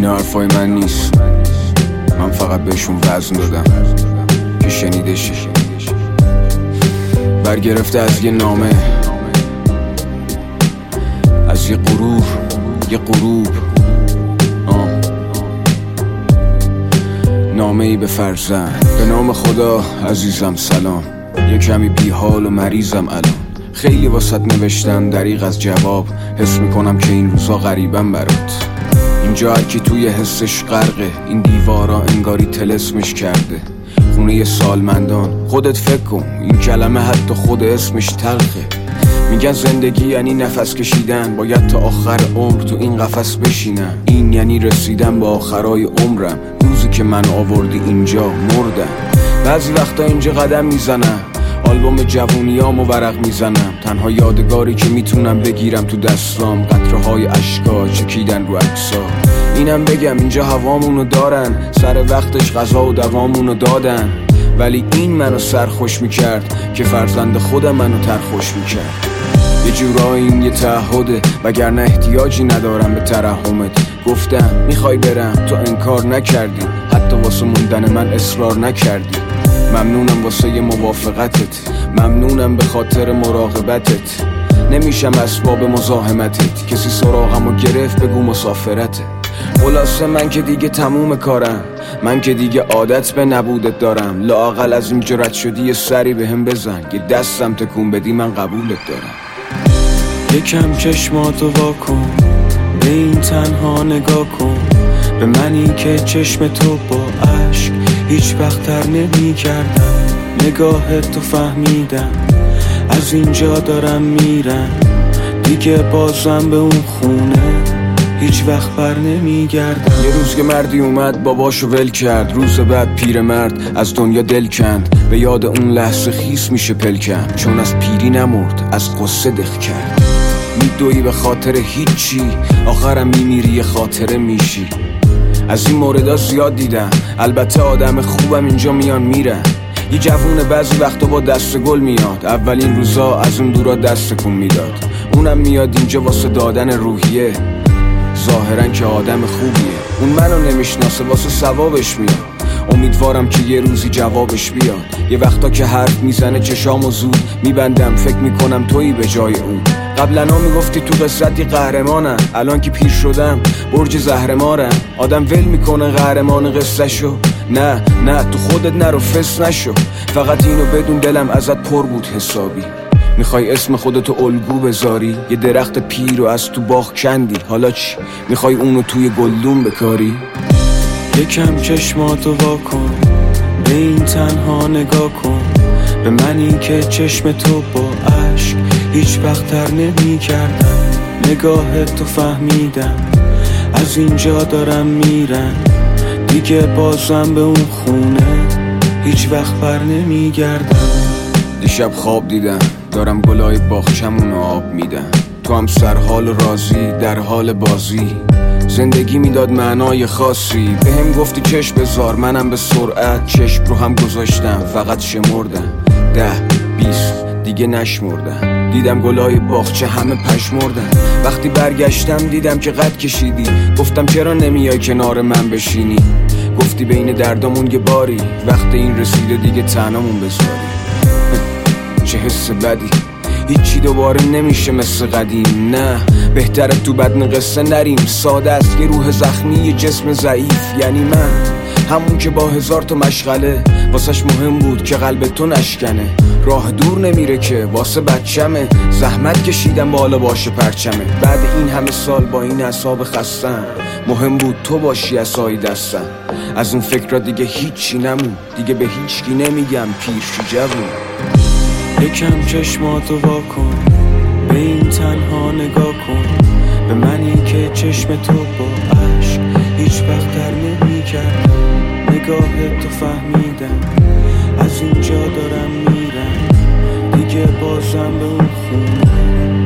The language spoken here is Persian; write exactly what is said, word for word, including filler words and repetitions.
حرفای من نیست، من فقط بهشون وزن دادم که شنیده شه. برگرفته از یه نامه، از یه غرور، یه غروب، آه. نامه ای به فرزند. به نام خدا عزیزم سلام، یه کمی بی حال و مریضم الان. خیلی واسط نوشتم دریغ از جواب، حس میکنم که این روزا غریبم برات. اینجا هرکی توی حسش غرقه، این دیوارا انگاری طلسمش کرده. خونه سالمندان، خودت فکر کن این کلمه حتی خود اسمش تلخه. میگن زندگی یعنی نفس کشیدن، باید تا آخر عمر تو این قفس بشینم. این یعنی رسیدن به آخرای عمرم، روزی که من آوردی اینجا مردم. بعضی وقتا اینجا قدم میزنم، آلبوم جوونیامو ورق میزنم. تنها یادگاری که میتونم بگیرم تو دستام، قطره های اشکا چکیدن رو عکسا. اینم بگم اینجا هوامونو دارن، سر وقتش غذا و دوامونو دادن. ولی این منو سرخوش میکرد که فرزند خودم منو ترخوش میکرد. یه جورایی این یه تعهده، وگرنه احتیاجی ندارم به ترحمت. گفتم میخوای برم، تو انکار نکردی، حتی واسه موندن من اصرار نکردی. ممنونم واسه ی موافقتت، ممنونم به خاطر مراقبتت. نمیشم اسباب مزاحمتت، کسی سراغمو گرفت بگو مسافرته. خلاصه من که دیگه تموم کارم، من که دیگه عادت به نبودت دارم. لااقل از این جرأت شدی یه سری به هم بزن، یه دستم تکون بدی من قبولت دارم. یکم چشماتو وا کن، به این تنها نگاه کن. به منی که چشم تو با عشق هیچ وقت تر نمی کردم. نگاهت تو فهمیدم، از اینجا دارم میرم. دیگه بازم به اون خونه هیچ وقت بر نمی گردم. یه روز که مردی اومد باباشو ول کرد، روز بعد پیرمرد از دنیا دل کند. به یاد اون لحظه خیس میشه پلکم، چون از پیری نمرد از قصه دق کرد. میدوی به خاطر هیچی، آخرم میمیری خاطره میشی. از این موردا زیاد دیدم، البته آدم خوبم اینجا میان میرن. یه جوونه بعضی وقتا با دست گل میاد، اولین روزا از اون دورا دست کن میداد. اونم میاد اینجا واسه دادن روحیه، ظاهرا که آدم خوبیه. اون منو نمیشناسه واسه ثوابش میاد، امیدوارم که یه روزی جوابش بیاد. یه وقتا که حرف میزنه چشامو زود میبندم، فکر میکنم تویی به جای اون. قبلا ها میگفتی تو قصتی قهرمانم، الان که پیر شدم برج زهرمارم. آدم ول میکنه قهرمان قصه شو، نه نه تو خودت نرو فس نشو. فقط اینو بدون دلم ازت پر بود حسابی. میخوای اسم خودتو الگو بذاری، یه درخت پیر رو از تو باغ کندی. حالا چی؟ میخوای اونو توی گلدون بکاری؟ یکم چشماتو وا کن، به این تنها نگاه کن. به منی که چشم تو با عشق هیچ وقت تر نمی کردم. نگاهت تو فهمیدم، از اینجا دارم میرم. دیگه بازم به اون خونه هیچ وقت بر نمی گردم. دیشب خواب دیدم دارم گلای باغچمون آب میدم. تو هم سرحال و راضی در حال بازی. زندگی میداد معنای خاصی، به هم گفتی چشم بذار، منم به سرعت چشم رو هم گذاشتم. فقط شمردم ده بیست دیگه نشمردم. دیدم گلای باغچه همه پشمردن. وقتی برگشتم دیدم که قد کشیدی. گفتم چرا نمیای کنار من بشینی؟ گفتی بین دردامون یه باری، وقت این رسیده دیگه تنامون بذاری. چه حس بدی، هیچی دوباره نمیشه مثل قدیم. نه بهتره تو بدن قصه نریم. ساده است یه روح زخمی، یه جسم ضعیف. یعنی من همون که با هزار تا مشغله واسش مهم بود که قلب تو نشکنه. راه دور نمیره که واسه بچمه، زحمت کشیدم بالا باشه پرچمه. بعد این همه سال با این اعصاب خستم، مهم بود تو باشی عصای دستم. از اون فکر را دیگه هیچی نمون، دیگه به هیچکی نمیگم پیر شو جوون. یکم چشماتو وا کن، به این تنها نگاه کن. به منی که چشم تو با عشق هیچ وقت در نمی کردم. نگاهت تو فهمیدم، از اینجا دارم میرم. دیگه بازم به اون خونه